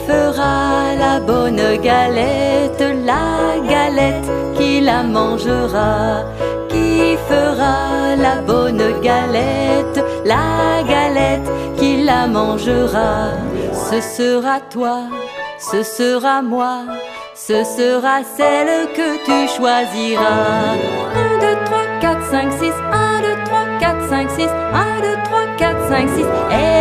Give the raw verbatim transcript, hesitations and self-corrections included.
fera la bonne galette? La galette, qui la mangera? Qui fera la bonne galette? La galette, qui la mangera? Ce sera toi, ce sera moi, ce sera celle que tu choisiras. Un, deux, trois, quatre, cinq, six. Un, deux, trois, quatre, cinq, six. Un, deux, trois, quatre, cinq, six.